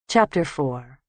Chapter 4.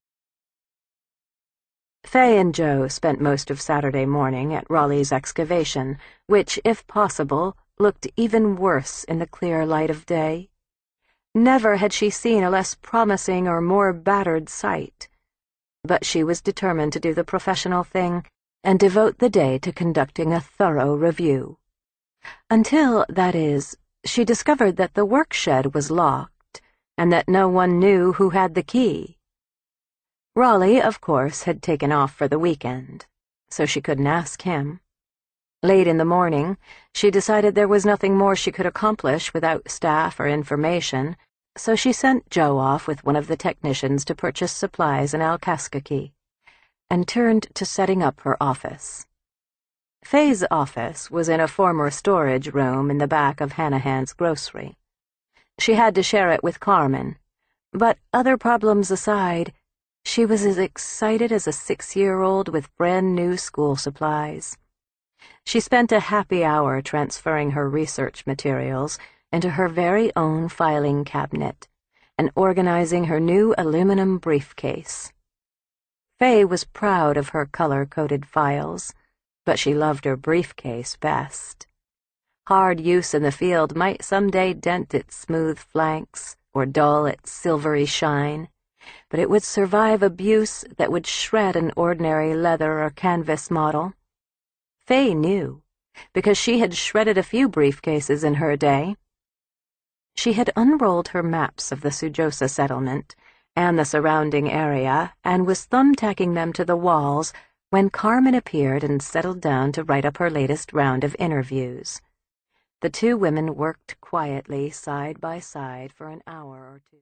Faye and Joe spent most of Saturday morning at Raleigh's excavation, which, if possible, looked even worse in the clear light of day. Never had she seen a less promising or more battered site. But she was determined to do the professional thing and devote the day to conducting a thorough review. Until, that is, she discovered that the work-shed was locked and that no one knew who had the key. Raleigh, of course, had taken off for the weekend, so she couldn't ask him. Late in the morning, she decided there was nothing more she could accomplish without staff or information, so she sent Joe off with one of the technicians to purchase supplies in Alkaskaki, and turned to setting up her office. Faye's office was in a former storage room in the back of Hanahan's grocery. She had to share it with Carmen, but other problems aside, she was as excited as a 6-year-old with brand-new school supplies. She spent a happy hour transferring her research materials into her very own filing cabinet and organizing her new aluminum briefcase. Faye was proud of her color-coded files, but she loved her briefcase best. Hard use in the field might someday dent its smooth flanks or dull its silvery shine, but it would survive abuse that would shred an ordinary leather or canvas model. Faye knew, because she had shredded a few briefcases in her day. She had unrolled her maps of the Sujosa settlement and the surrounding area and was thumbtacking them to the walls when Carmen appeared and settled down to write up her latest round of interviews. The two women worked quietly side by side for an hour or two.